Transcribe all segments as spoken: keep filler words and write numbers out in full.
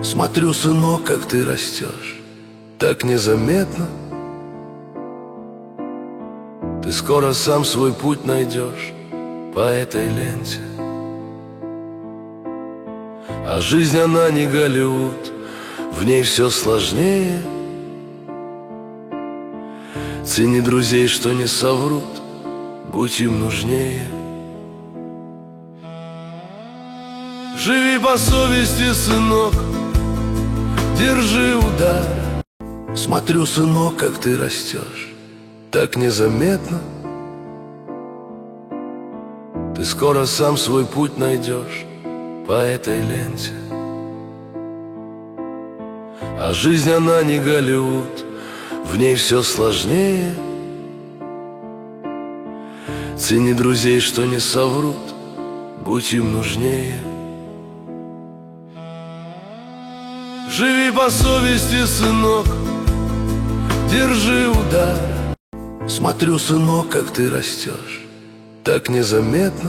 Смотрю, сынок, как ты растешь, так незаметно. Ты скоро сам свой путь найдешь по этой ленте. А жизнь, она не Голливуд, в ней все сложнее. Цени друзей, что не соврут, будь им нужнее. Живи по совести, сынок, держи удар. Смотрю, сынок, как ты растешь, так незаметно. Ты скоро сам свой путь найдешь по этой ленте. А жизнь, она не Голливуд, в ней все сложнее. Цени друзей, что не соврут, будь им нужнее. Живи по совести, сынок, держи удар. Смотрю, сынок, как ты растешь, так незаметно.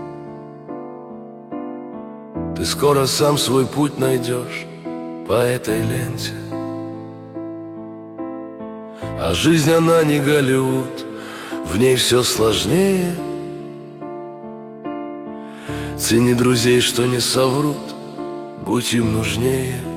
Ты скоро сам свой путь найдешь по этой ленте. А жизнь, она не Голливуд, в ней все сложнее. Цени друзей, что не соврут, будь им нужнее.